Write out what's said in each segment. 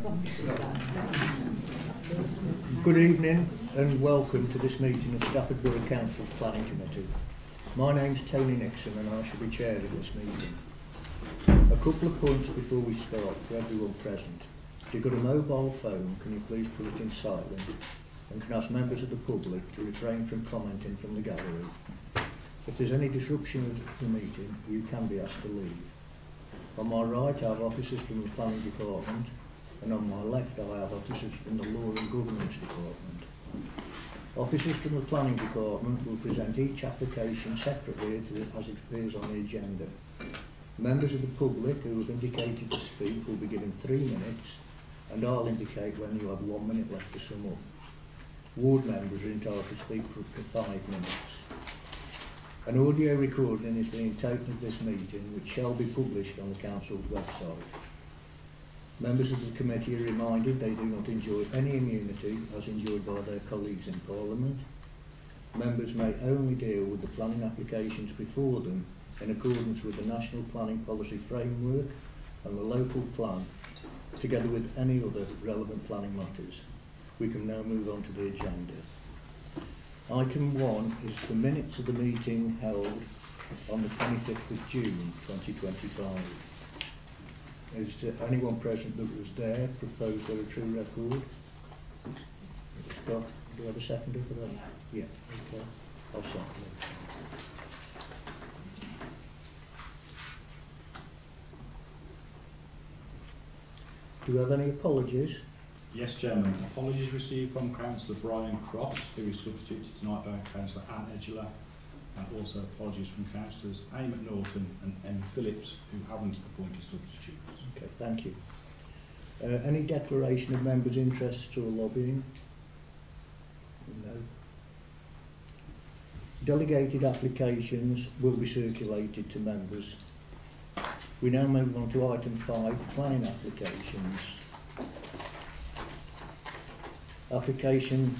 Good evening and welcome to this meeting of Stafford Borough Council's Planning Committee. My name's Tony Nixon and I shall be chairing this meeting. A couple of points before we start for everyone present. If you've got a mobile phone, can you please put it in silent, and can ask members of the public to refrain from commenting from the gallery. If there's any disruption of the meeting, you can be asked to leave. On my right I have officers from the Planning Department, and on my left I have officers from the Law and Governance Department. Officers from the Planning Department will present each application separately as it appears on the agenda. Members of the public who have indicated to speak will be given 3 minutes, and I'll indicate when you have 1 minute left to sum up. Ward members are entitled to speak for up to 5 minutes. An audio recording is being taken of this meeting, which shall be published on the Council's website. Members of the committee are reminded they do not enjoy any immunity as enjoyed by their colleagues in Parliament. Members may only deal with the planning applications before them in accordance with the National Planning Policy Framework and the local plan, together with any other relevant planning matters. We can now move on to the agenda. Item 1 is the minutes of the meeting held on the 25th of June 2025. Is anyone present that was there proposed for a true record? Scott, do you have a seconder for that? Yeah, okay. I'll second it. Do we have any apologies? Yes, Chairman. Apologies received from Councillor Brian Cross, who is substituted tonight by Councillor Anne Edgela, and also apologies from Councillors A. McNaughton and Emma Phillips, who haven't appointed substitutes. Okay, thank you. Any declaration of members' interests or lobbying? No. Delegated applications will be circulated to members. We now move on to item 5, planning applications. Application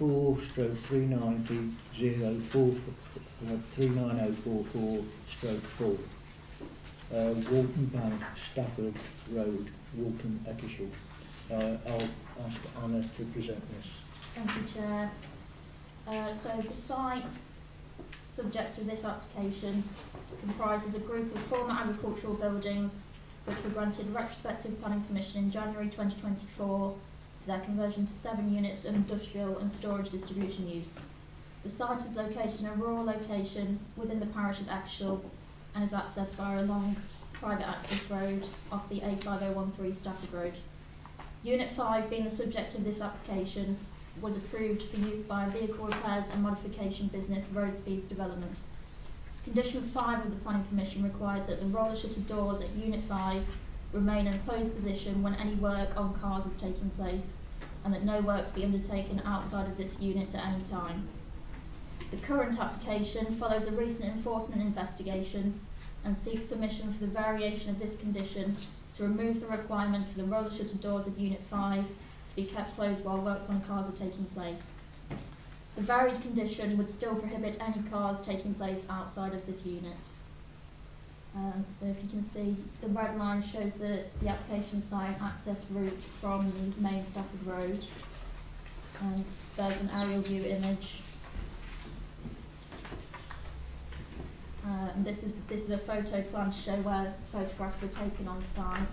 24/390/4 Walton Bank, Stafford Road, Walton, Eccleshall. I'll ask Anna to present this. Thank you, Chair. So the site subject to this application comprises a group of former agricultural buildings which were granted retrospective planning permission in January 2024 for their conversion to 7 units of industrial and storage distribution use. The site is located in a rural location within the parish of Eccleshall and is accessed via a long private access road off the A5013 Stafford Road. Unit 5, being the subject of this application, was approved for use by vehicle repairs and modification business Road Speeds Development. Condition 5 of the planning permission required that the roller shutter doors at Unit 5 remain in closed position when any work on cars is taking place, and that no works be undertaken outside of this unit at any time. The current application follows a recent enforcement investigation and seeks permission for the variation of this condition to remove the requirement for the roller shutter doors of Unit 5 to be kept closed while works on cars are taking place. The varied condition would still prohibit any cars taking place outside of this unit. So if you can see, the red line shows the application site access route from the main Stafford Road, and there's an aerial view image. And this is a photo plan to show where photographs were taken on site.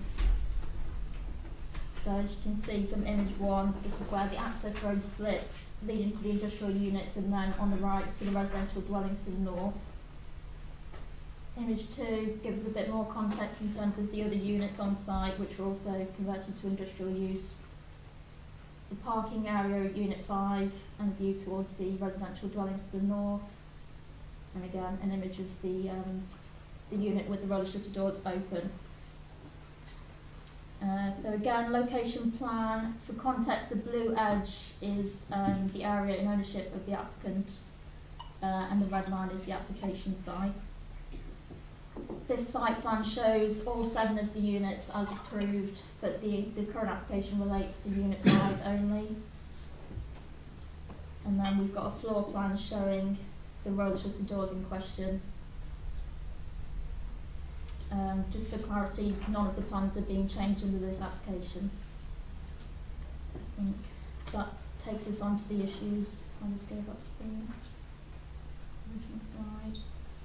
So as you can see from image 1, this is where the access road splits, leading to the industrial units, and then on the right to the residential dwellings to the north. Image 2 gives us a bit more context in terms of the other units on site, which were also converted to industrial use. The parking area at Unit 5 and a view towards the residential dwellings to the north. And again, an image of the unit with the roller shutter doors open. So again, location plan. For context, the blue edge is the area in ownership of the applicant, and the red line is the application site. This site plan shows all 7 of the units as approved, but the current application relates to Unit 5 only. And then we've got a floor plan showing the roller shutter doors in question. Just for clarity, none of the plans are being changed under this application. I think that takes us on to the issues. I'll just go back to the original slide.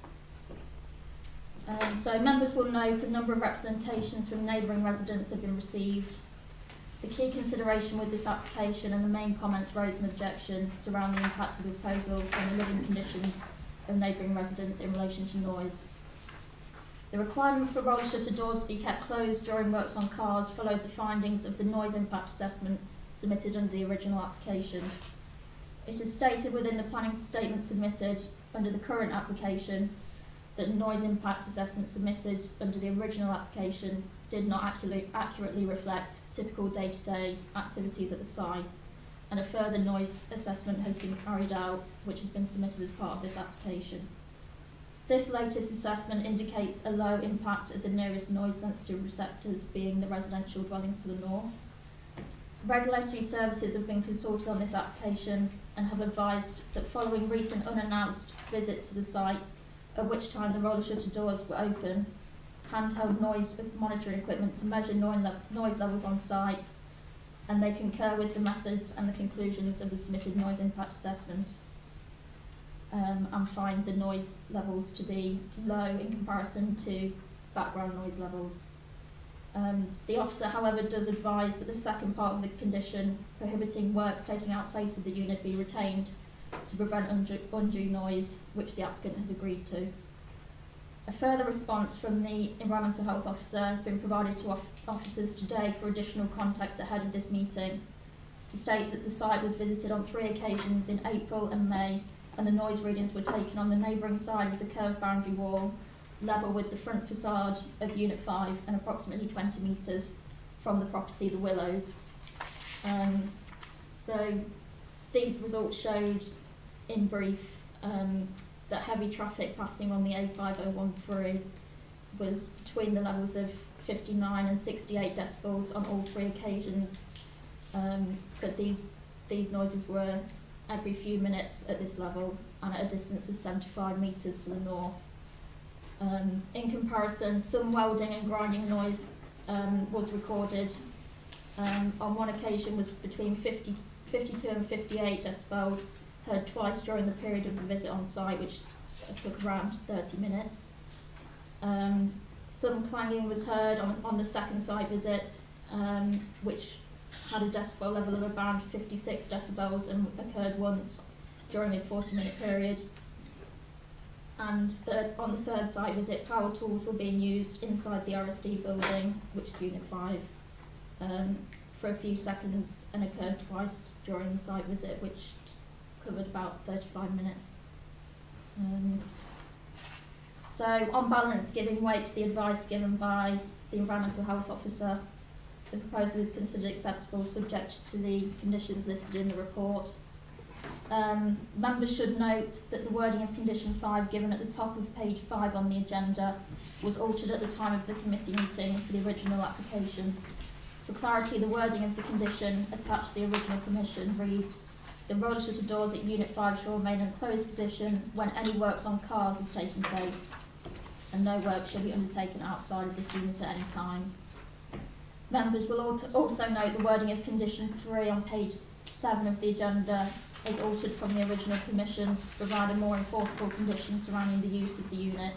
So members will note a number of representations from neighbouring residents have been received. The key consideration with this application and the main comments raised an objection surrounding the impact of the proposal on the living conditions of neighbouring residents in relation to noise. The requirement for roller shutter doors to be kept closed during works on cars followed the findings of the noise impact assessment submitted under the original application. It is stated within the planning statement submitted under the current application that noise impact assessment submitted under the original application did not accurately reflect typical day-to-day activities at the site, and a further noise assessment has been carried out which has been submitted as part of this application. This latest assessment indicates a low impact at the nearest noise sensitive receptors being the residential dwellings to the north. Regulatory services have been consulted on this application and have advised that following recent unannounced visits to the site, at which time the roller shutter doors were open, handheld noise monitoring equipment to measure noise levels on site, and they concur with the methods and the conclusions of the submitted noise impact assessment, and find the noise levels to be low in comparison to background noise levels. The officer, however, does advise that the second part of the condition prohibiting works taking out place of the unit be retained to prevent undue noise, which the applicant has agreed to. A further response from the Environmental Health Officer has been provided to officers today for additional context ahead of this meeting, to state that the site was visited on 3 occasions in April and May, and the noise readings were taken on the neighbouring side of the curved boundary wall, level with the front facade of Unit 5 and approximately 20 metres from the property The Willows. So these results showed, in brief, that heavy traffic passing on the A5013 was between the levels of 59 and 68 decibels on all 3 occasions, but these noises were every few minutes at this level and at a distance of 75 metres to the north. In comparison, some welding and grinding noise was recorded. On one occasion was between 52 and 58 decibels, heard twice during the period of the visit on site, which took around 30 minutes. Some clanging was heard on the second site visit, which had a decibel level of around 56 decibels and occurred once during a 40-minute period. And on the third site visit, power tools were being used inside the RSD building, which is Unit 5, for a few seconds, and occurred twice during the site visit, which covered about 35 minutes. So on balance, giving weight to the advice given by the Environmental Health Officer, the proposal is considered acceptable subject to the conditions listed in the report. Members should note that the wording of condition 5 given at the top of page 5 on the agenda was altered at the time of the committee meeting for the original application. For clarity, the wording of the condition attached to the original permission reads: the roller shutter doors at Unit 5 shall remain in closed position when any works on cars is taking place, and no work shall be undertaken outside of this unit at any time. Members will also note the wording of condition 3 on page 7 of the agenda is altered from the original permission to provide a more enforceable condition surrounding the use of the units.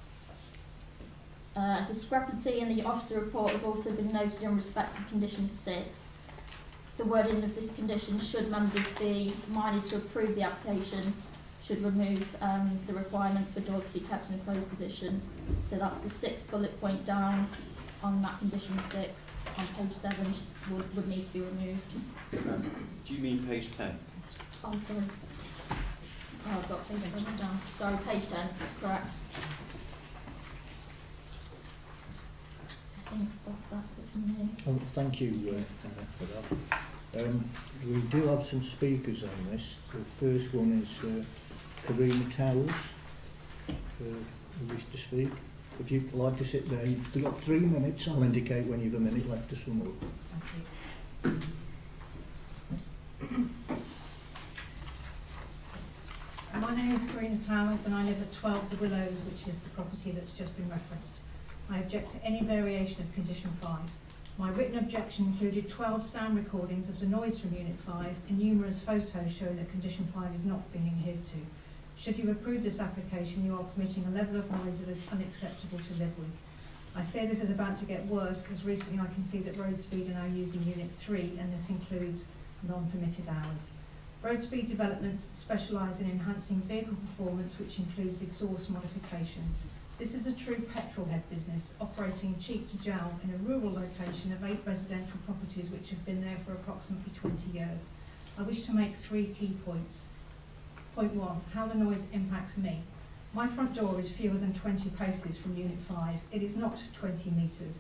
A discrepancy in the officer report has also been noted in respect of condition 6. The wording of this condition, should members be minded to approve the application, should remove the requirement for doors to be kept in a closed position. So that's the 6th bullet point down on that condition 6 on page 7 would need to be removed. Do you mean page 10? Oh, sorry. Oh, I've got page 10 down. Sorry, page 10, correct. I think that's it from me. Oh, thank you for that. We do have some speakers on this. The first one is Karina Towers, who wish to speak. If you'd like to sit there, you've got 3 minutes. I'll indicate when you've a minute left to sum up. Thank you. My name is Karina Towers and I live at 12 The Willows, which is the property that's just been referenced. I object to any variation of condition 5. My written objection included 12 sound recordings of the noise from Unit 5 and numerous photos showing that Condition 5 is not being adhered to. Should you approve this application, you are permitting a level of noise that is unacceptable to live with. I fear this is about to get worse, as recently I can see that Road Speed are now using Unit 3, and this includes non-permitted hours. Road Speed developments specialise in enhancing vehicle performance, which includes exhaust modifications. This is a true petrol-head business, operating cheap to jowl in a rural location of 8 residential properties which have been there for approximately 20 years. I wish to make 3 key points. Point 1, how the noise impacts me. My front door is fewer than 20 paces from Unit 5. It is not 20 metres,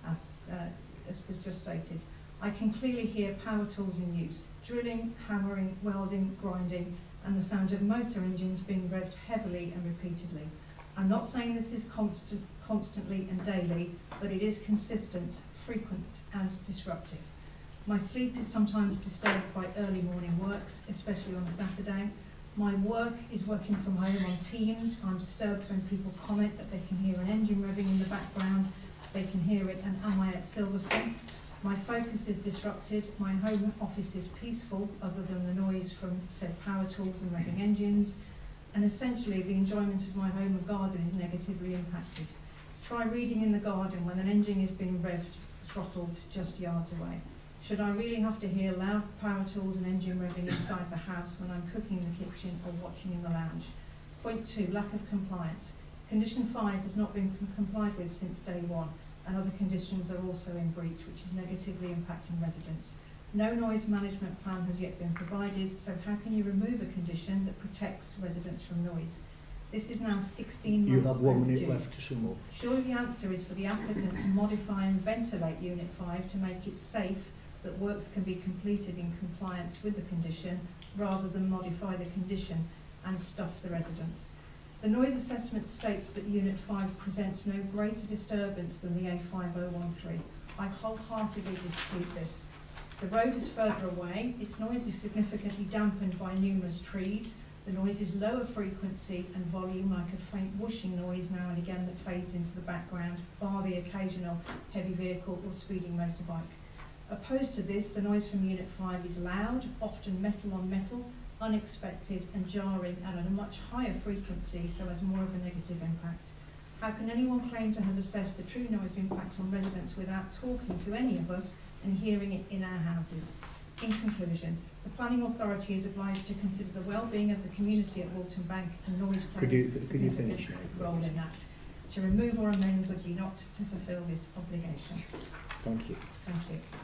as was just stated. I can clearly hear power tools in use, drilling, hammering, welding, grinding, and the sound of motor engines being revved heavily and repeatedly. I'm not saying this is constantly and daily, but it is consistent, frequent, and disruptive. My sleep is sometimes disturbed by early morning works, especially on a Saturday. My work is working from home on Teams. I'm disturbed when people comment that they can hear an engine revving in the background. They can hear it, and am I at Silverstone? My focus is disrupted. My home office is peaceful, other than the noise from said power tools and revving engines. And essentially, the enjoyment of my home and garden is negatively impacted. Try reading in the garden when an engine is being revved, throttled just yards away. Should I really have to hear loud power tools and engine revving inside the house when I'm cooking in the kitchen or watching in the lounge? Point 2, lack of compliance. Condition 5 has not been complied with since day 1, and other conditions are also in breach, which is negatively impacting residents. No noise management plan has yet been provided, so how can you remove a condition that protects residents from noise? This is now 16 months You have 1 minute overdue. left to sum up. Surely the answer is for the applicant to modify and ventilate Unit 5 to make it safe that works can be completed in compliance with the condition, rather than modify the condition and stuff the residents. The noise assessment states that Unit 5 presents no greater disturbance than the A5013. I wholeheartedly dispute this. The road is further away, its noise is significantly dampened by numerous trees, the noise is lower frequency and volume, like a faint whooshing noise now and again that fades into the background, bar the occasional heavy vehicle or speeding motorbike. Opposed to this, the noise from Unit 5 is loud, often metal on metal, unexpected and jarring, and at a much higher frequency, so has more of a negative impact. How can anyone claim to have assessed the true noise impacts on residents without talking to any of us and hearing it in our houses? In conclusion, the planning authority is obliged to consider the well-being of the community at Walton Bank, and noise plays a significant role in that. To remove or amend would be not to fulfil this obligation. Thank you. Thank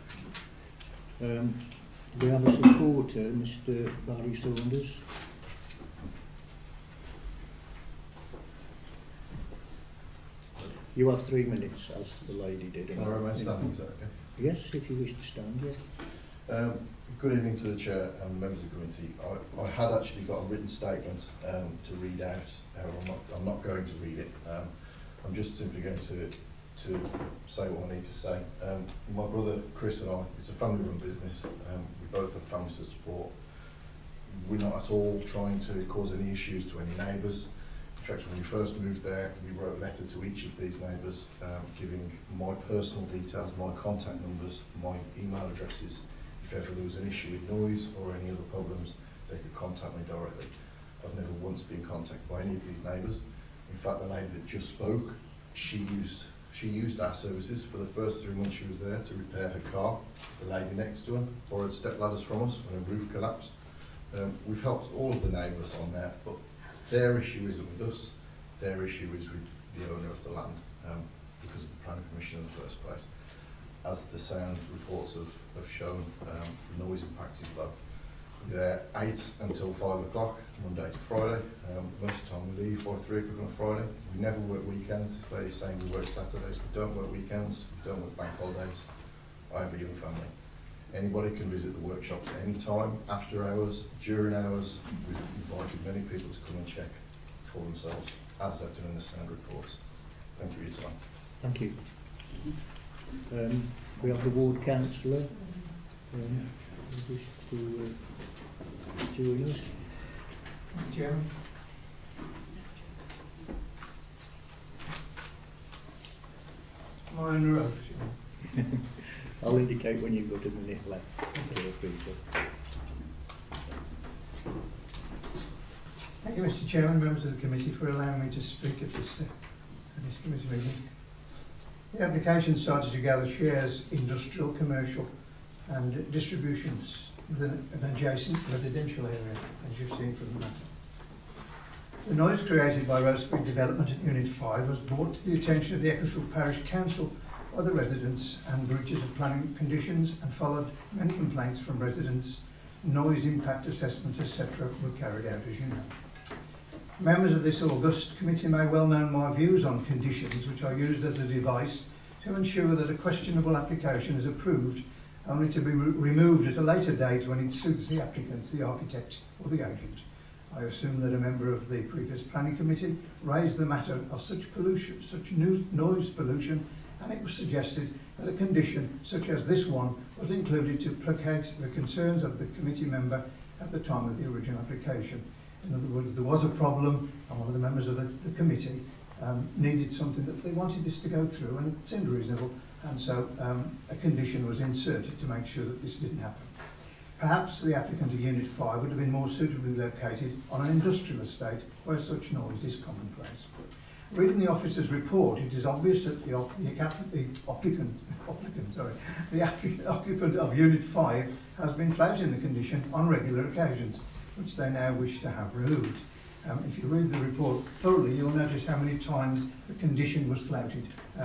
you. We have a supporter, Mr. Barry Saunders. You have 3 minutes, as the lady did. Can I remain standing, is that okay? Yes, if you wish to stand, yes. Good evening to the Chair and members of the committee. I had actually got a written statement to read out. I'm not going to read it. I'm just simply going to say what I need to say. My brother Chris and I, it's a family-run business. We both have families to support. We're not at all trying to cause any issues to any neighbours. In fact, when we first moved there, we wrote a letter to each of these neighbours, giving my personal details, my contact numbers, my email addresses. If ever there was an issue with noise or any other problems, they could contact me directly. I've never once been contacted by any of these neighbours. In fact, the lady that just spoke, she used our services for the first 3 months she was there to repair her car. The lady next to her borrowed step ladders from us when her roof collapsed. We've helped all of the neighbours on there, but their issue isn't with us. Their issue is with the owner of the land, because of the planning permission in the first place. As the sound reports have shown, the noise impact is low. We're there 8 until 5 o'clock, Monday to Friday. Most of the time we leave by 3 o'clock on a Friday. We never work weekends. This lady's saying we work Saturdays. We don't work weekends. We don't work bank holidays. I have a young family. Anybody can visit the workshops at any time, after hours, during hours. We've invited many people to come and check for themselves, as they've done in the sound reports. Thank you for your time. Thank you. We have the ward councillor. Who wishes to join us? Chairman. Am I under oath, Chairman? I'll indicate when you've got a minute left. Dear Peter. Thank you, Mr. Chairman, members of the committee, for allowing me to speak at this committee meeting. The application started to gather shares, industrial, commercial and distributions within an adjacent residential area, as you've seen from the map. The noise created by Rosebery Development at Unit 5 was brought to the attention of the Ecclesfield Parish Council by the residents and breaches of planning conditions, and followed many complaints from residents. Noise impact assessments, etc. were carried out, as you know. Members of this august committee may well know my views on conditions, which are used as a device to ensure that a questionable application is approved, only to be removed at a later date when it suits the applicant, the architect or the agent. I assume that a member of the previous planning committee raised the matter of such pollution, such noise pollution, and it was suggested that a condition such as this one was included to placate the concerns of the committee member at the time of the original application. In other words, there was a problem, and one of the members of the committee needed something that they wanted this to go through, and it seemed reasonable, and so a condition was inserted to make sure that this didn't happen. Perhaps the applicant of Unit 5 would have been more suitably located on an industrial estate where such noise is commonplace. Reading the officer's report, it is obvious that the occupant of Unit 5 has been flouting the condition on regular occasions, which they now wish to have removed. If you read the report thoroughly, you'll notice how many times the condition was flouted.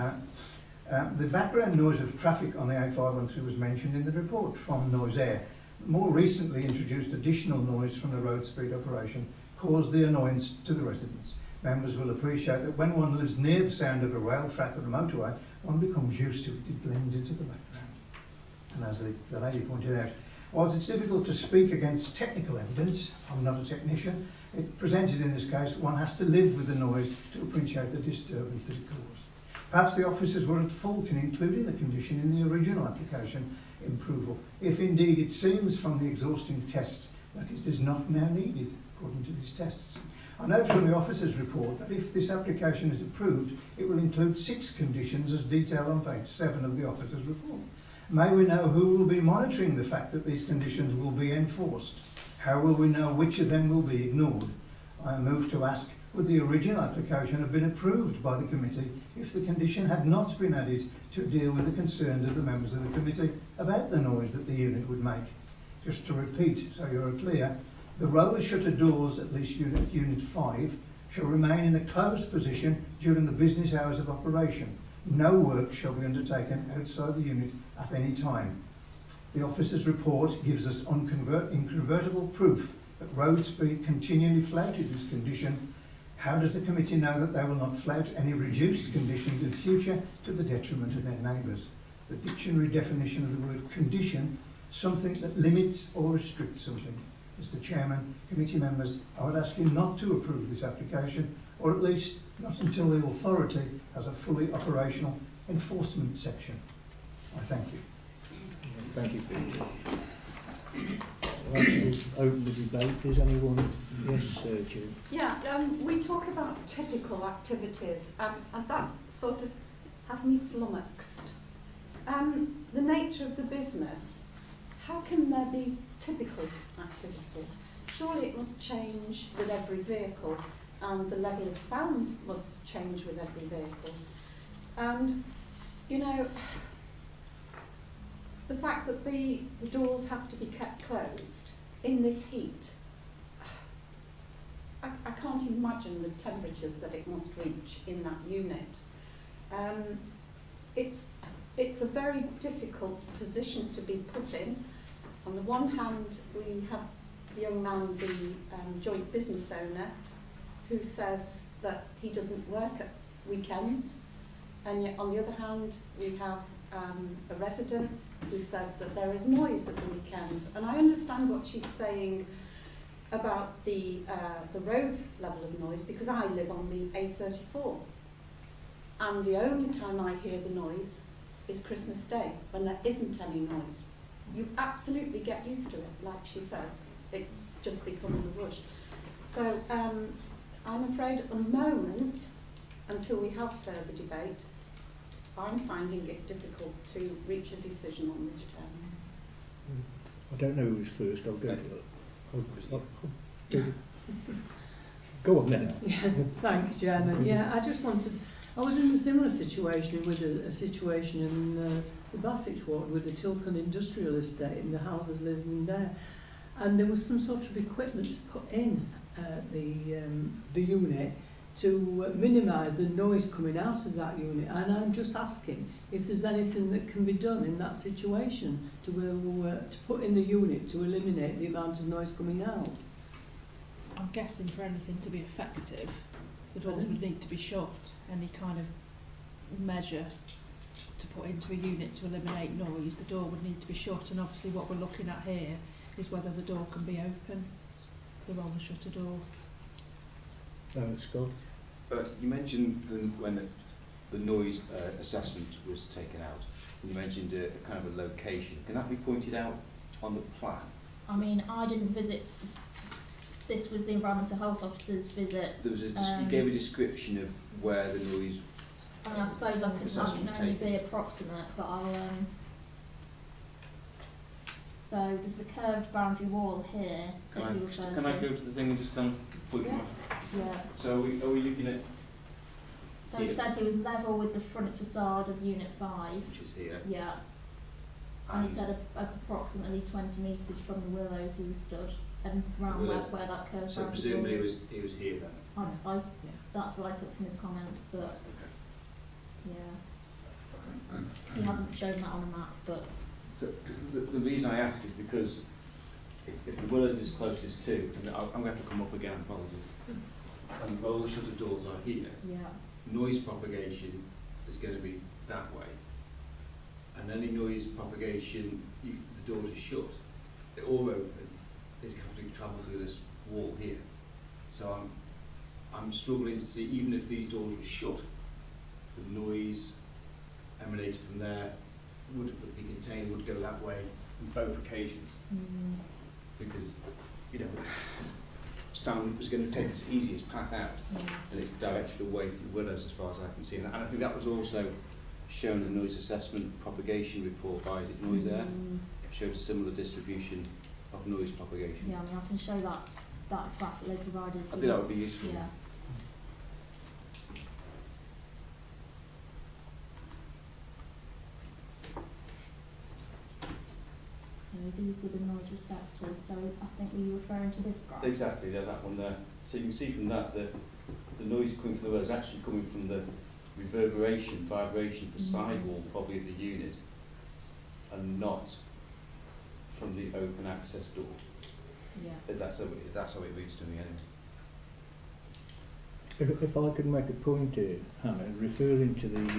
The background noise of traffic on the A513 was mentioned in the report from Noise Air. More recently introduced additional noise from the road speed operation caused the annoyance to the residents. Members will appreciate that when one lives near the sound of a rail track or a motorway, one becomes used to it, it blends into the background. And as the lady pointed out, whilst it's difficult to speak against technical evidence, I'm not a technician, it's presented in this case, one has to live with the noise to appreciate the disturbance that it caused. Perhaps the officers were at fault in including the condition in the original application approval, if indeed it seems from the exhausting test that it is not now needed, according to these tests. I note from the officer's report that if this application is approved, it will include 6 conditions as detailed on page 7 of the officer's report. May we know who will be monitoring the fact that these conditions will be enforced? How will we know which of them will be ignored? I am moved to ask, would the original application have been approved by the committee if the condition had not been added to deal with the concerns of the members of the committee about the noise that the unit would make? Just to repeat, so you're clear, the roller shutter doors, at least unit 5, shall remain in a closed position during the business hours of operation. No work shall be undertaken outside the unit at any time. The officer's report gives us incontrovertible proof that road speed continually flouted this condition. How does the committee know that they will not flout any reduced conditions in future to the detriment of their neighbours? The dictionary definition of the word condition, something that limits or restricts something. Mr. Chairman, committee members, I would ask you not to approve this application, or at least not until the authority has a fully operational enforcement section. I thank you. Thank you, Peter. I'd like to open the debate. Is anyone? Yes, Jim. Yeah, we talk about typical activities, and that sort of has me flummoxed. The nature of the business, how can there be typical activities? Surely it must change with every vehicle, and the level of sound must change with every vehicle. And, you know, the fact that the doors have to be kept closed in this heat, I can't imagine the temperatures that it must reach in that unit. It's a very difficult position to be put in. On the one hand, we have the young man, the joint business owner, who says that he doesn't work at weekends, and yet on the other hand, we have a resident who says that there is noise at the weekends. And I understand what she's saying about the road level of noise, because I live on the A34, and the only time I hear the noise is Christmas Day, when there isn't any noise. You absolutely get used to it, like she says. It just becomes a rush. So I'm afraid at the moment, until we have further debate, I'm finding it difficult to reach a decision on this, Chairman. I don't know who's first. I'll go. Go on then. Yeah, thank you, Chairman. Yeah, I was in a similar situation with a situation in the Bassett ward with the Tilcon Industrial Estate and the houses living there. And there was some sort of equipment put in the unit to minimise the noise coming out of that unit. And I'm just asking if there's anything that can be done in that situation to put in the unit to eliminate the amount of noise coming out. I'm guessing for anything to be effective, the doors would need to be shut. Any kind of measure to put into a unit to eliminate noise, the door would need to be shut. And obviously what we're looking at here is whether the door can be open, the roller shutter door. Scott? You mentioned when the noise assessment was taken out, you mentioned a kind of a location. Can that be pointed out on the plan? I mean, I didn't visit. This was the Environmental Health Officer's visit. There was you gave a description of where the noise. I mean, I suppose I can only be approximate, but I'll. So there's the curved boundary wall here. Can I go to the thing and just kind of point you out? Yeah. So are we looking at? So he said he was level with the front facade of Unit 5. Which is here. Yeah. And he said approximately 20 metres from the willows he was stood, and round where that curved. So presumably he was here then. That's what I took from his comments, but Okay. yeah, he hasn't shown that on a map, but. So the reason I ask is because if the willows is closest to, and I'm going to have to come up again, apologies, and all the shutter doors are here, Yeah. noise propagation is going to be that way, and any noise propagation, if the doors are shut, they're all open, is going to travel through this wall here. So I'm struggling to see, even if these doors were shut, the noise emanated from there would be contained, would go that way on both occasions. Because, sound was going to take its easiest path out, and it's directed away through willows as far as I can see. And I think that was also shown in the noise assessment propagation report by Noise Air. It showed a similar distribution of noise propagation. Yeah, I mean, I can show that graph that they provided. I think that would be useful. Yeah. So these were the noise receptors, so I think were you referring to this graph? Exactly, yeah, that one there. So you can see from that the noise coming from the willows is actually coming from the vibration of the sidewall probably of the unit, and not from the open access door. Yeah. That's how it reads to me anyway. If I could make a point here, Hannah, referring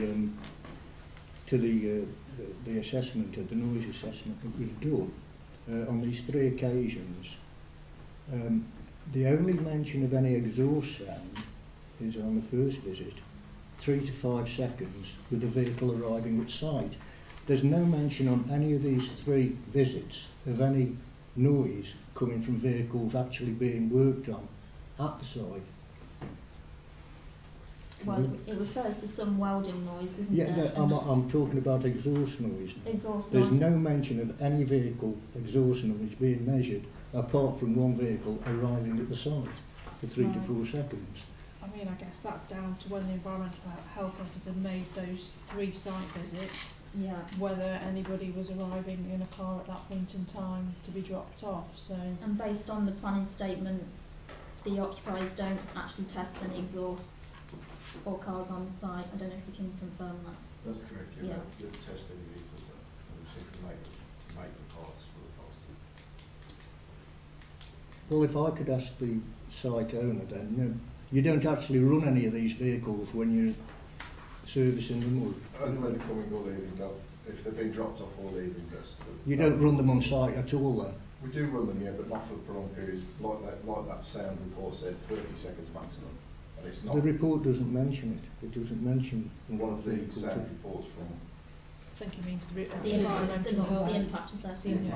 to the assessment of the noise assessment that was done on these 3 occasions, the only mention of any exhaust sound is on the first visit, 3 to 5 seconds with the vehicle arriving at site. There's no mention on any of these 3 visits of any noise coming from vehicles actually being worked on at the site. Well, it refers to some welding noise, doesn't it? Yeah, I'm talking about exhaust noise now. Exhaust There's noise. no mention of any vehicle exhaust noise being measured apart from one vehicle arriving at the site for 3 to 4 seconds. I mean, I guess that's down to when the Environmental Health Officer made those 3 site visits. Yeah. Whether anybody was arriving in a car at that point in time to be dropped off. So. And based on the planning statement, the occupiers don't actually test any exhausts or cars on site. I don't know if you can confirm that. That's correct, Yeah. You're testing the vehicles and simply make the parts for the cost. Well, if I could ask the site owner then, you don't actually run any of these vehicles when you're servicing them? Only when they're coming or leaving, if they've been dropped off or leaving, You don't run them on site at all then? We do run them, yeah, but not for prolonged periods. Like that sound report said, 30 seconds maximum. And it's not. The report doesn't mention it. It doesn't mention one of the sound reports from. I think it means the impact assessment.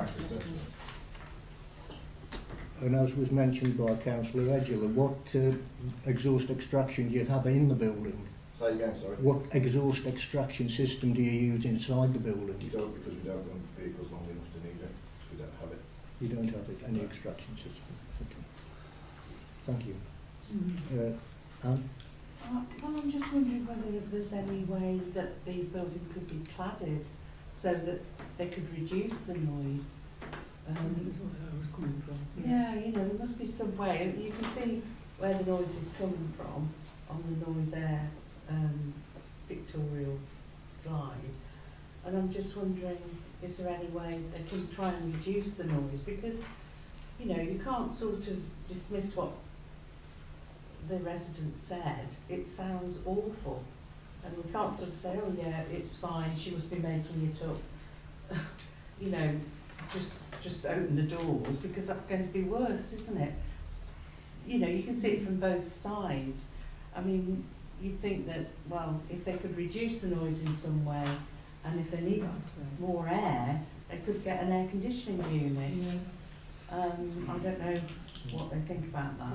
And as was mentioned by Councillor Edgler, what exhaust extraction do you have in the building? Say again, sorry. What exhaust extraction system do you use inside the building? We don't, because we don't run vehicles long enough to need it. We don't have it. You don't have it, any extraction system? Okay. Thank you. Anne? Well, I'm just wondering whether there's any way that the building could be cladded so that they could reduce the noise. This is where I was coming from. Yeah, you know, there must be some way. You can see where the noise is coming from on the Noise Air pictorial slide. And I'm just wondering, is there any way they can try and reduce the noise? Because, you know, you can't sort of dismiss what the resident said. It sounds awful. And we can't sort of say, oh yeah, it's fine, she must be making it up. You know, just open the doors, because that's going to be worse, isn't it? You know, you can see it from both sides. I mean, you'd think that, well, if they could reduce the noise in some way, and if they need more air, they could get an air conditioning unit. Yeah. I don't know what they think about that.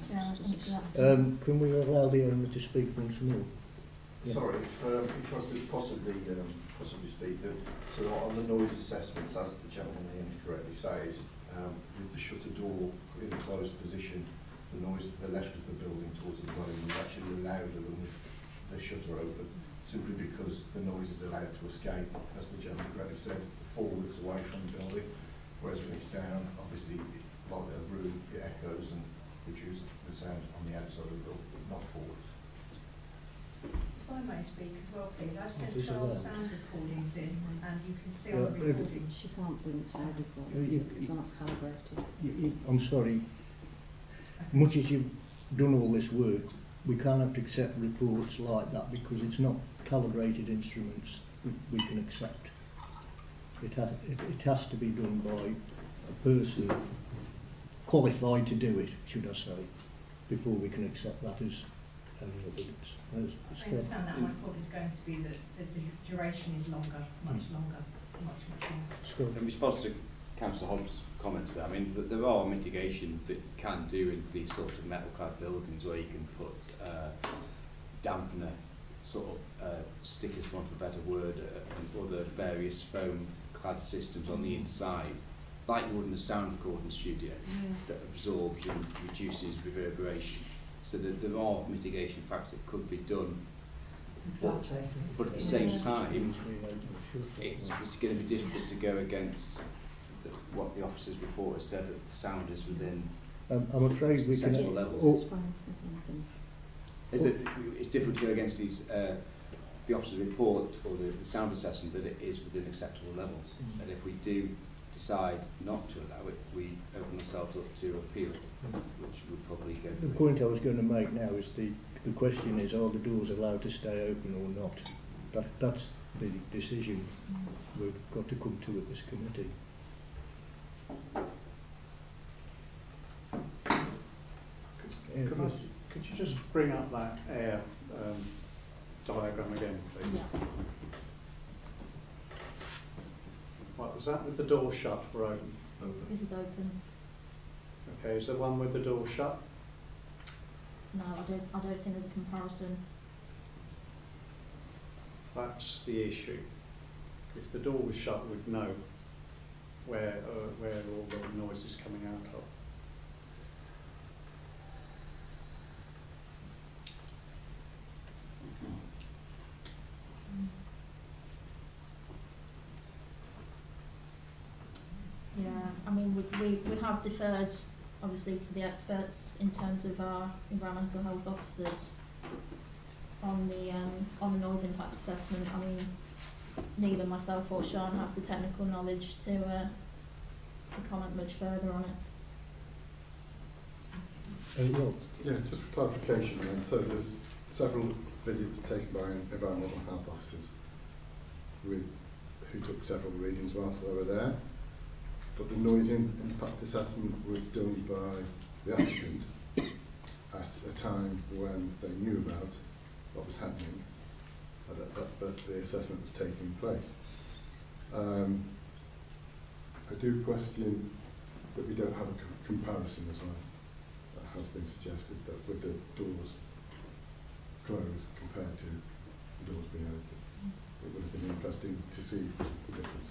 Can we allow the owner to speak once more? Yeah. Sorry, if I could possibly speak. So on the noise assessments, as the gentleman here correctly says, with the shutter door in a closed position, the noise to the left of the building towards the dwelling is actually louder than with the shutter open, simply because the noise is allowed to escape, as the gentleman correctly said, forwards away from the building, whereas when it's down, obviously, like a room, it echoes and produces the sound on the outside of the building, not forwards. If I may speak as well, please. I've sent This is 12 allowed. sound recordings in, and you can see on the recording. She can't bring sound You- recording, it's not calibrated. I'm sorry. Much as you've done all this work, we can't accept reports like that because it's not calibrated instruments we can accept. It has to be done by a person qualified to do it, should I say, before we can accept that as evidence. I understand that. My point is going to be that the duration is longer, much longer. Scott. In response to Councillor Hobbs' comments there, I mean, there are mitigation that you can do in these sorts of metal clad buildings where you can put dampener sort of stickers, for want of a better word, and other various foam clad systems on the inside, like you would in a sound recording studio, that absorbs and reduces reverberation. So that there are mitigation factors that could be done. Exactly. But at the same time, it's going to be difficult to go against what the officers' report has said, that the sound is within I'm afraid we can. acceptable levels. It's difficult to go against these the officer's report or the sound assessment that it is within acceptable levels. And if we do decide not to allow it, we open ourselves up to appeal, which would probably go through. The point I was going to make now is the question is, are the doors allowed to stay open or not? That's the decision we've got to come to at this committee. Could you just bring up that air diagram again, please? Yeah. Right, was that with the door shut or open? This is open. Okay, is the one with the door shut? No, I don't think there's a comparison. That's the issue. If the door was shut, we'd know where all the noise is coming out of. Yeah, I mean, we have deferred, obviously, to the experts in terms of our environmental health officers on the noise impact assessment. I mean, neither myself or Sean have the technical knowledge to comment much further on it. Yeah, just for clarification then, so there's several visits taken by environmental health officers who took several readings whilst they were there, but the noise impact assessment was done by the applicant at a time when they knew about what was happening, that the assessment was taking place. I do question that we don't have a comparison as well. That has been suggested, that with the doors closed compared to the doors being open. It would have been interesting to see the difference.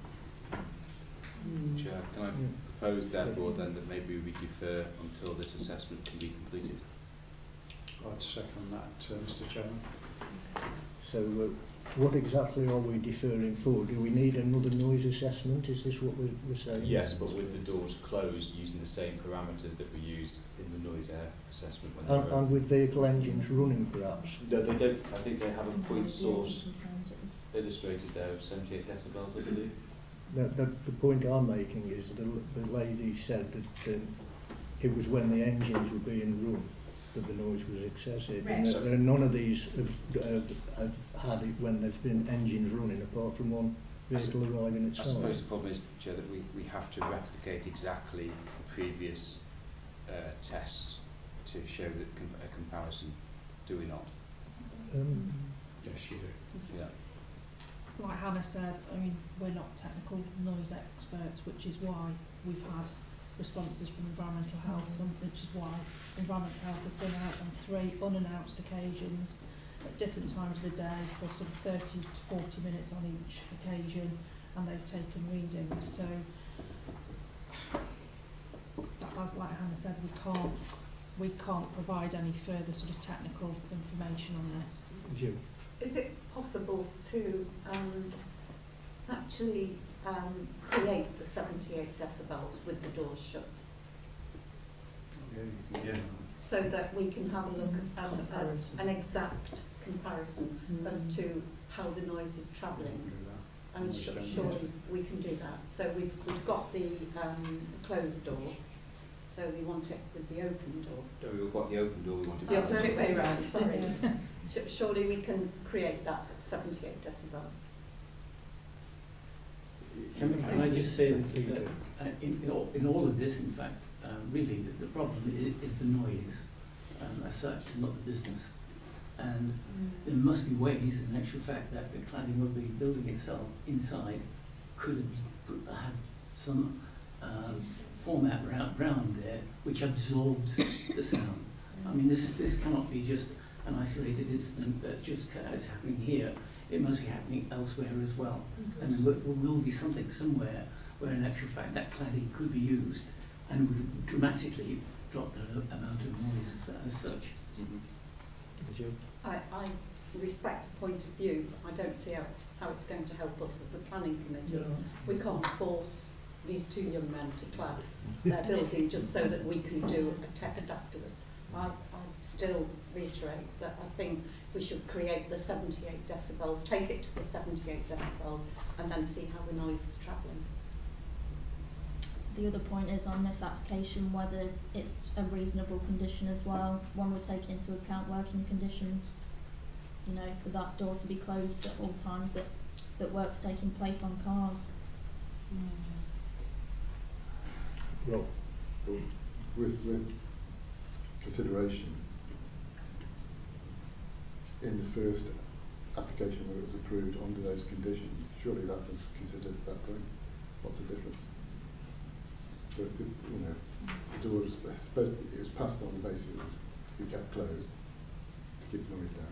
Chair, can I propose therefore then that maybe we defer until this assessment can be completed? I'd second that, Mr. Chairman. So what exactly are we deferring for? Do we need another noise assessment? Is this what we're saying? Yes, but with the doors closed using the same parameters that were used in the noise air assessment when they were And with vehicle engines running perhaps? No, they don't. I think they have a point source illustrated there of 78 decibels, I believe. No, the point I'm making is the lady said that it was when the engines were being run that the noise was excessive. Right. And that none of these have had it when there's been engines running, apart from one vehicle arriving at I site. suppose the problem is, Chair, that we have to replicate exactly the previous tests to show that a comparison. Do we not? Yes, you do. Yeah. Like Hannah said, I mean, we're not technical noise experts, which is why we've had responses from Environmental Health, and which is why Environmental Health have been out on 3 unannounced occasions at different times of the day for sort of 30 to 40 minutes on each occasion, and they've taken readings. So, as like Hannah said, we can't provide any further sort of technical information on this. Is it possible to actually create the 78 decibels with the doors shut? Yeah. So that we can have a look at an exact comparison as to how the noise is travelling. And surely we can do that. So we've got the closed door. So we want it with the open door. No, we've got the open door. We want to. The opposite way round. Sorry. Surely we can create that at 78 decibels. Can I just say that in all of this, in fact, really the problem is the noise as such, not the business. And there must be ways, in actual fact, that the cladding of the building itself inside could have some format around there which absorbs the sound. I mean, this cannot be just an isolated incident that's just it's happening here. It must be happening elsewhere as well. And there will be something somewhere where, in actual fact, that cladding could be used and would dramatically drop the amount of noise as such. I respect the point of view. I don't see how it's going to help us as a planning committee. No. We can't force these 2 young men to clad their building just so that we can do a test afterwards. I still reiterate that I think we should create the 78 decibels, take it to the 78 decibels, and then see how the noise is travelling. The other point is on this application whether it's a reasonable condition as well, when we're taking into account working conditions, you know, for that door to be closed at all times that work's taking place on cars. Rob. With consideration, in the first application where it was approved under those conditions, surely that was considered at that point. What's the difference? But the door was supposed to, it was passed on the basis it would be kept closed to keep the noise down.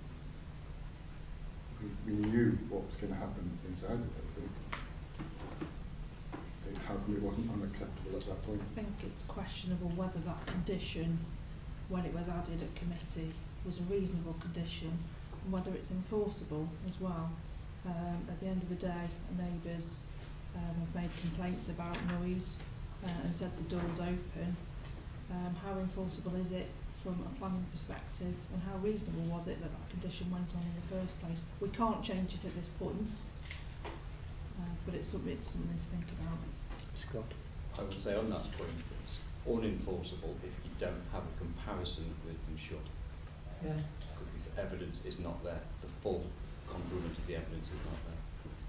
We knew what was going to happen inside the building. How come it wasn't unacceptable at that point? I think it's questionable whether that condition, when it was added at committee, was a reasonable condition, and whether it's enforceable as well. At the end of the day, neighbours have made complaints about noise and said the door's open. How enforceable is it from a planning perspective, and how reasonable was it that that condition went on in the first place? We can't change it at this point, but it's something to think about. Scott. I would say on that point, it's unenforceable if you don't have a comparison with them shut. Yeah. Because the evidence is not there. The full complement of the evidence is not there.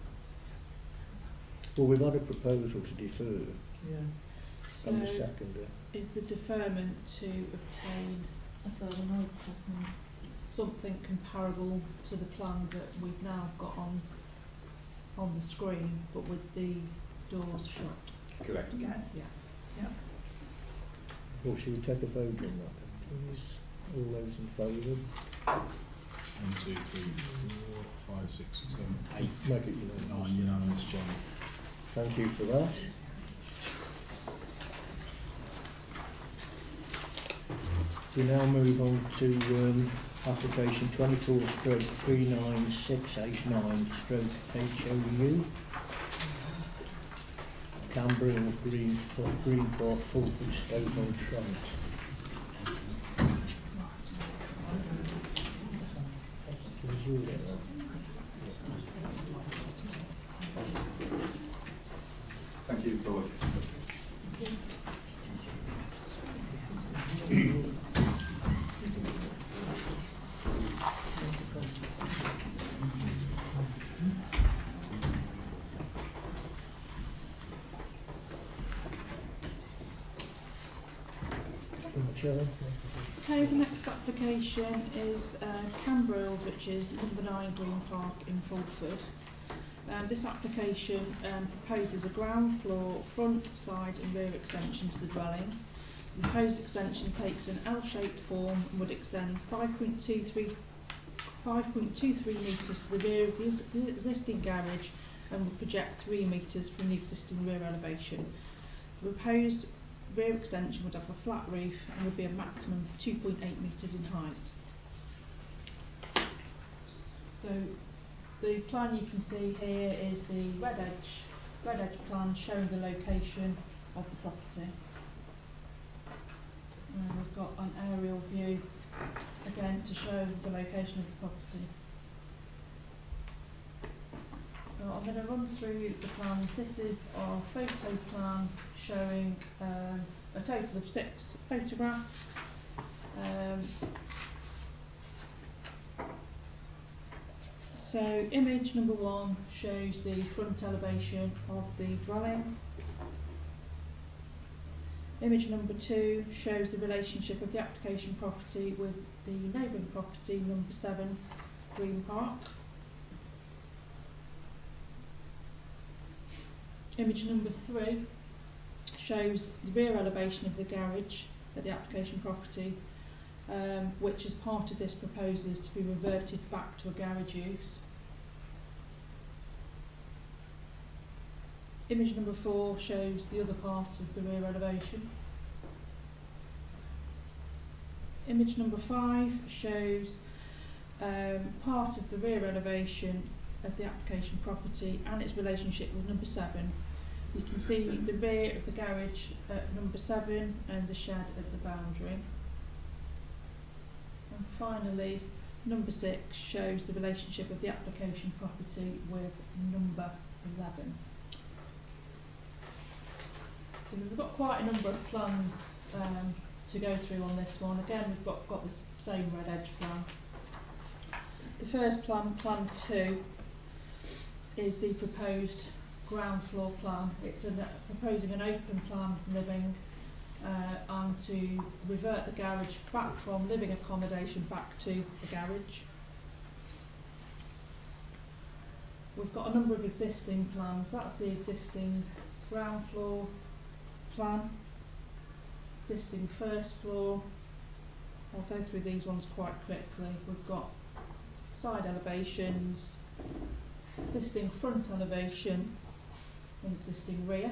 Well, we've had a proposal to defer. Yeah. And the seconder. Is the deferment to obtain A further noise assessment. something comparable to the plan that we've now got on the screen, but with the doors shut? Correct. Yes. Yeah. Well, should we take a vote on that then, please? All those in favour? 1, 2, 3, 4, 5, 6, 7, 8. Make it unanimous. 9 unanimous, Chairman. Thank you for that. We now move on to application 24/39689/HOU. Canberra Greenport Fulford Stoke-on-Trent. Thank you, George. Okay, the next application is Cambrils, which is number 9 Green Park in Fulford. This application proposes a ground floor, front, side and rear extension to the dwelling. The proposed extension takes an L-shaped form and would extend 5.23 metres to the rear of the existing garage and would project 3 metres from the existing rear elevation. The proposed rear extension would have a flat roof and would be a maximum of 2.8 metres in height. So the plan you can see here is the red edge plan showing the location of the property. And we've got an aerial view again to show the location of the property. So I'm going to run through the plans. This is our photo plan showing a total of 6 photographs. So image number 1 shows the front elevation of the dwelling. Image number 2 shows the relationship of the application property with the neighbouring property, number 7 Green Park. Image number 3 shows the rear elevation of the garage at the application property, which as part of this proposal is to be reverted back to a garage use. Image number 4 shows the other part of the rear elevation. Image number 5 shows part of the rear elevation of the application property and its relationship with number 7. You can see the rear of the garage at number 7 and the shed at the boundary. And finally, number 6 shows the relationship of the application property with number 11. So we've got quite a number of plans to go through on this one. Again, we've got the same red edge plan. The first plan, plan 2, is the proposed ground floor plan. It's proposing an open plan living and to revert the garage back from living accommodation back to the garage. We've got a number of existing plans. That's the existing ground floor plan, existing first floor. I'll go through these ones quite quickly. We've got side elevations, existing front elevation and existing rear.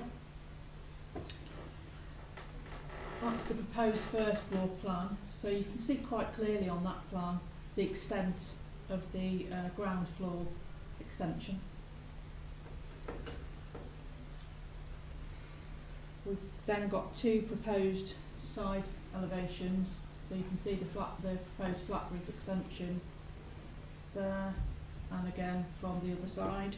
That's the proposed first floor plan. So you can see quite clearly on that plan the extent of the ground floor extension. We've then got 2 proposed side elevations. So you can see the proposed flat roof extension there, and again from the other side.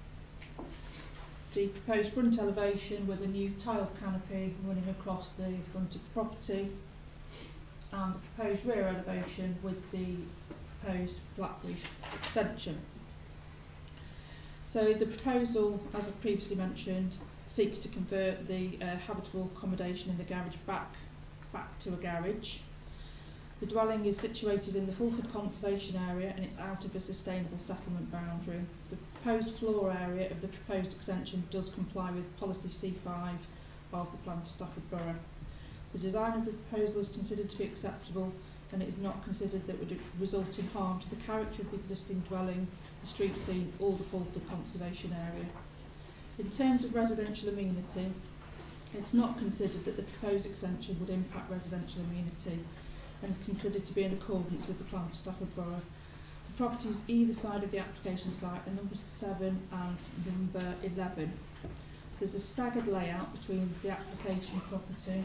The proposed front elevation with a new tiled canopy running across the front of the property, and the proposed rear elevation with the proposed flat roof extension. So the proposal, as I previously mentioned, seeks to convert the habitable accommodation in the garage back to a garage. The dwelling is situated in the Fulford Conservation Area and it's out of a sustainable settlement boundary. The proposed floor area of the proposed extension does comply with policy C5 of the plan for Stafford Borough. The design of the proposal is considered to be acceptable and it is not considered that would result in harm to the character of the existing dwelling, the street scene or the Fulford Conservation Area. In terms of residential amenity, it's not considered that the proposed extension would impact residential amenity and is considered to be in accordance with the plan for Stafford Borough. The properties either side of the application site are number 7 and number 11. There's a staggered layout between the application property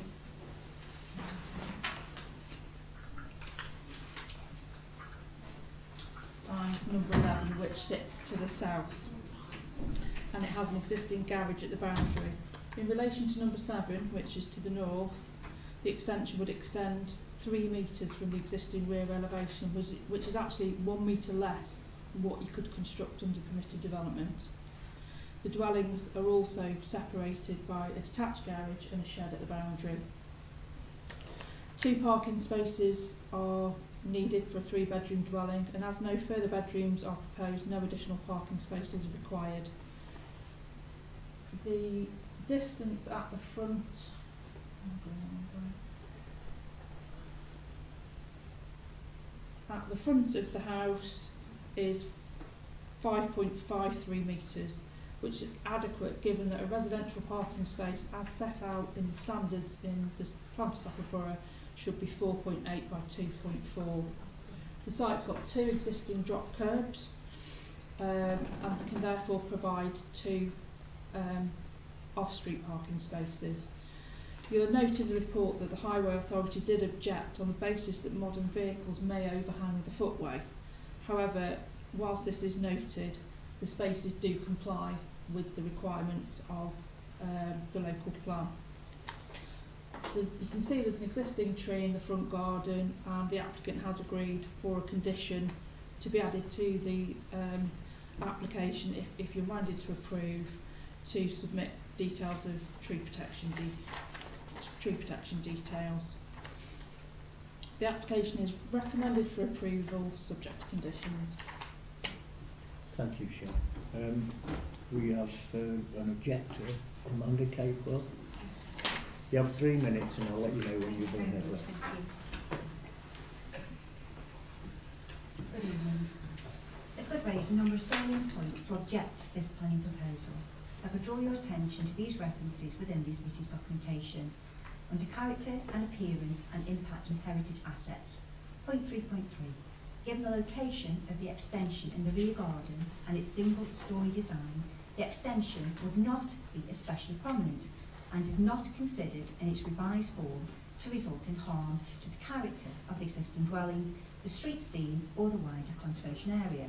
and number 11, which sits to the south, and it has an existing garage at the boundary. In relation to number 7, which is to the north, the extension would extend 3 metres from the existing rear elevation, which is actually 1 metre less than what you could construct under permitted development. The dwellings are also separated by a detached garage and a shed at the boundary. 2 parking spaces are needed for a 3-bedroom dwelling, and as no further bedrooms are proposed, no additional parking spaces are required. The distance at the front at the front of the house is 5.53 metres, which is adequate given that a residential parking space as set out in the standards in the plan for Stafford Borough should be 4.8 by 2.4. The site's got 2 existing drop curbs and can therefore provide 2 off-street parking spaces. You'll note in the report that the Highway Authority did object on the basis that modern vehicles may overhang the footway. However, whilst this is noted, the spaces do comply with the requirements of the local plan. You can see there's an existing tree in the front garden, and the applicant has agreed for a condition to be added to the application if you're minded to approve, to submit details of tree protection details. The application is recommended for approval subject to conditions. Thank you, Sharon. We have an objector, Amanda Capewell. You have 3 minutes and I'll let you know when you've been there. Good evening. I could raise a number of salient points to object to this planning proposal. I could draw your attention to these references within the committee's documentation under character and appearance and impact on heritage assets. Point 3.3. Given the location of the extension in the rear garden and its single-storey design, the extension would not be especially prominent and is not considered in its revised form to result in harm to the character of the existing dwelling, the street scene or the wider conservation area.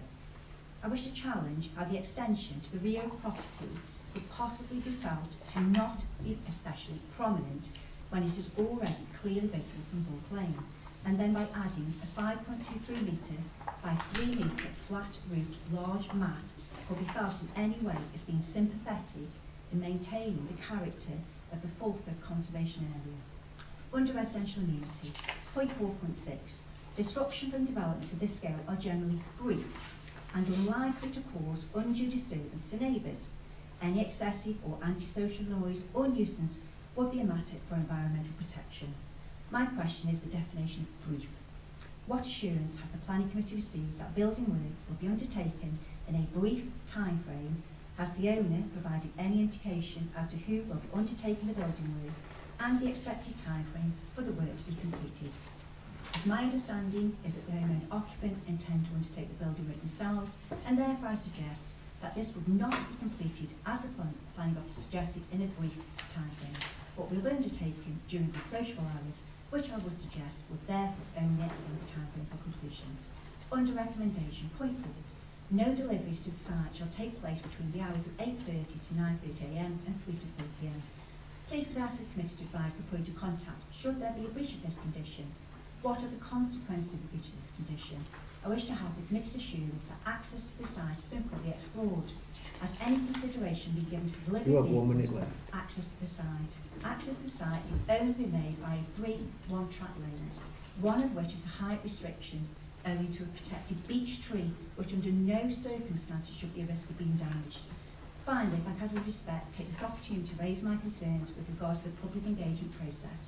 I wish to challenge how the extension to the rear of property could possibly be felt to not be especially prominent when it is already clearly visible from Bulk Lane, and then by adding a 5.23 metre by 3 metre flat-roofed large mass could be felt in any way as being sympathetic in maintaining the character of the Fulford Conservation Area. Under residential amenity, point 4.6, disruption from developments of this scale are generally brief and unlikely to cause undue disturbance to neighbours. Any excessive or antisocial noise or nuisance would be a matter for environmental protection. My question is the definition of brief. What assurance has the Planning Committee received that building work will be undertaken in a brief time frame? Has the owner provided any indication as to who will be undertaking the building work and the expected time frame for the work to be completed? As my understanding is that the owner and occupants intend to undertake the building work themselves, and therefore I suggest that this would not be completed as the planning officer suggested in a brief time frame, but will be undertaken during the social hours, which I would suggest would therefore only extend the time frame for completion. Under recommendation, point 4, no deliveries to the site shall take place between the hours of 8:30 to 9:30am and 3 to 4pm. Please could I ask the committee to advise the point of contact should there be a breach of this condition? What are the consequences of the breach of this condition? I wish to have the committee's assurance that access to the site has been fully explored. Has any consideration been given to delivery You have 1 minute left. access to the site? Access to the site can only be made by 3 one-track lanes, one of which is a height restriction owing to a protected beech tree which under no circumstances should be a risk of being damaged. Finally, if I could with respect take this opportunity to raise my concerns with regards to the public engagement process.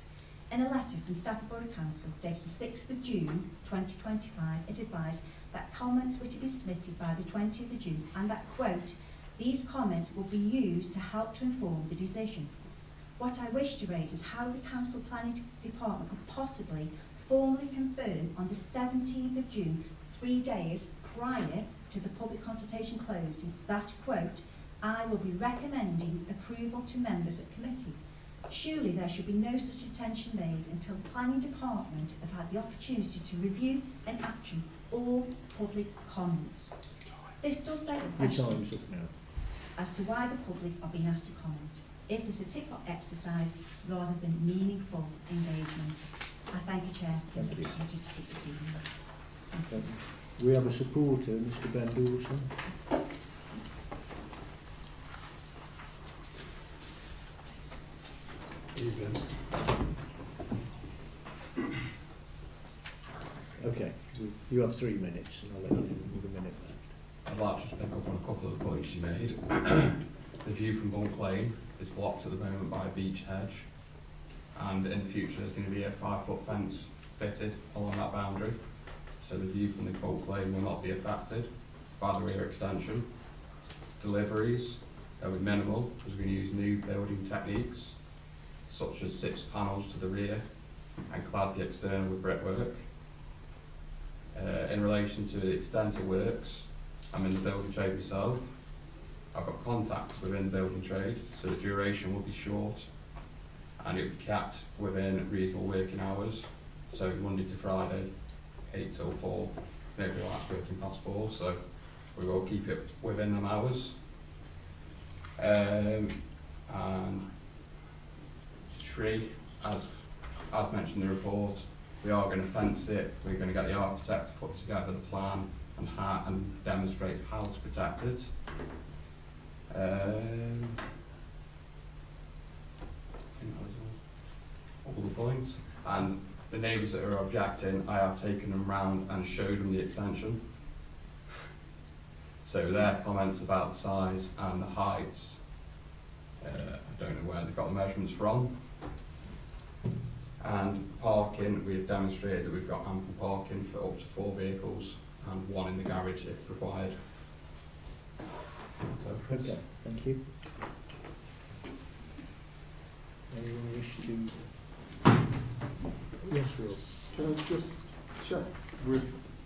In a letter from Stafford Borough Council dated 6th of June 2025, it advised that comments were to be submitted by the 20th of June and that, quote, these comments will be used to help to inform the decision. What I wish to raise is how the Council Planning Department could possibly formally confirm on the 17th of June, 3 days prior to the public consultation closing, that, quote, I will be recommending approval to members of committee. Surely there should be no such attention made until the Planning Department have had the opportunity to review and action all public comments. This does beg the Your question time's up now. as to why the public are being asked to comment. Is this a tick-box exercise rather than meaningful engagement? I thank the Chair for the Thank you. opportunity to speak this evening. Thank you. We have a supporter, Mr Ben Dawson. Evening. Okay, you have 3 minutes and I'll let you in with a minute left. I'd like to just pick up on a couple of the points you made. The view from Bunk Lane is blocked at the moment by a beech hedge, and in the future there's going to be a 5-foot fence fitted along that boundary, so the view from the Bunk Lane will not be affected by the rear extension. Deliveries will be minimal because we're going to use new building techniques such as 6 panels to the rear and clad the external with brickwork. In relation to the extent of works, I'm in the building trade myself. I've got contacts within the building trade, so the duration will be short and it will be kept within reasonable working hours, so Monday to Friday, 8 till 4. Nobody likes working past 4, so we will keep it within them hours. And tree, as mentioned in the report, we are going to fence it. We're going to get the architect to put together the plan and demonstrate how to protect it. I think that was all the points. And the neighbours that are objecting, I have taken them round and showed them the extension. So their comments about the size and the heights, I don't know where they've got the measurements from. And parking, we have demonstrated that we've got ample parking for up to 4 vehicles and 1 in the garage if required. So, Okay, thank you. Anyone wish to? Yes, Rob. Can I just check with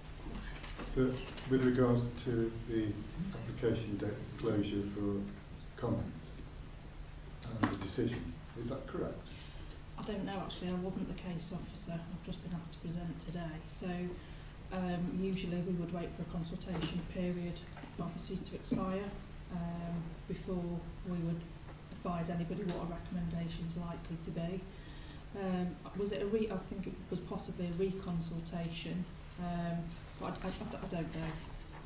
regards to the application date closure for comments and the decision? Is that correct? I don't know actually, I wasn't the case officer, I've just been asked to present today. So usually we would wait for a consultation period obviously to expire before we would advise anybody what a recommendation is likely to be. Was it I think it was possibly a reconsultation, but I don't know.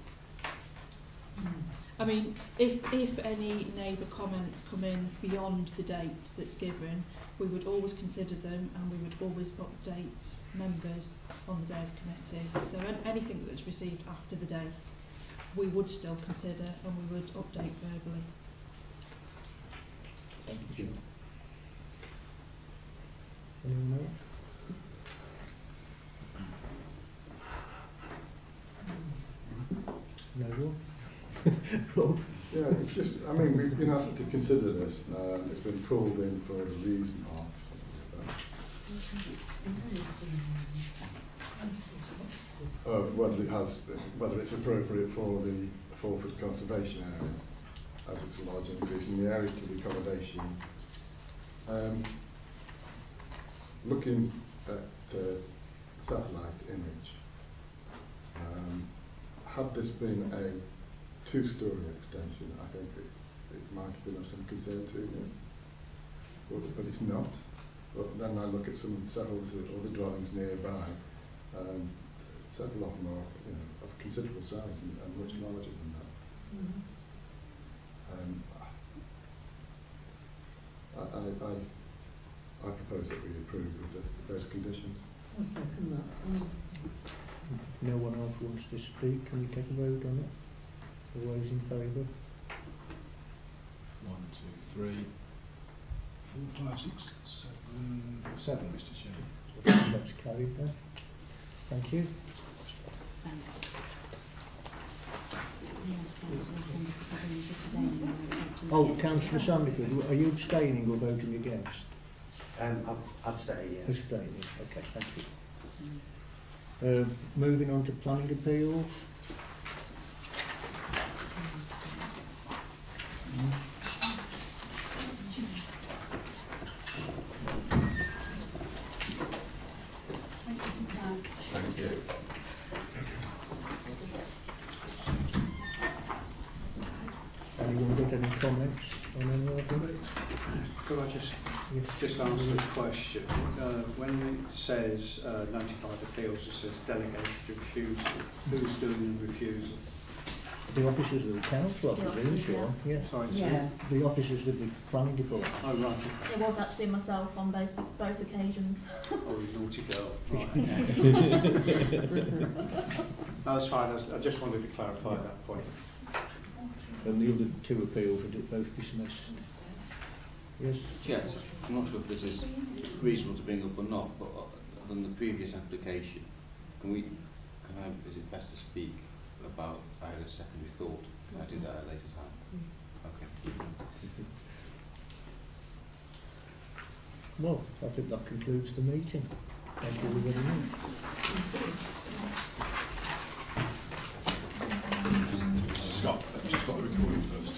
I mean, if any neighbour comments come in beyond the date that's given, we would always consider them and we would always update members on the day of committee. So anything that's received after the date, we would still consider and we would update verbally. Thank you, Jim. Anyone else? No, Rob? Rob? Yeah, it's just, I mean, we've been asked to consider this. It's been called in for a reason of whether it's appropriate for the Fulford Conservation Area, as it's a large increase in the area to the accommodation. Looking at satellite image, had this been a 2-storey extension, I think it might have been of some concern to me, but it's not. But then I look at several of the other dwellings nearby, and several of them are of considerable size and much larger than that. I propose that we approve with those conditions. I'll second that. No one else wants to speak. Can we take a vote on it? All those in favour? 1, 2, 3, 4, 5, 6, 7, 7, Mr. Chairman. That's carried then. Thank you. Oh, Councillor Sandiford, are you abstaining or voting against? I'm abstaining, yes. Abstaining, okay, thank you. Moving on to planning appeals. Thank you. Anyone got any comments on any of them? Could I just answer the question? When it says 95 appeals, it says delegated refusal. Who's doing the refusal? The officers of the council, I presume, Sean. Yes. Sorry, Yeah. The officers of the planning department. Oh, right. It was actually myself on both occasions. Oh, you naughty girl. Right. No, that's fine. I just wanted to clarify that point. And the other two appeals are both dismissed. Yes? Yes, I'm not sure if this is reasonable to bring up or not, but on the previous application, is it best to speak about I had a secondary thought? Can I do that at a later time? Okay. Well, I think that concludes the meeting. Thank you very much. Scott, I've just got a recording first.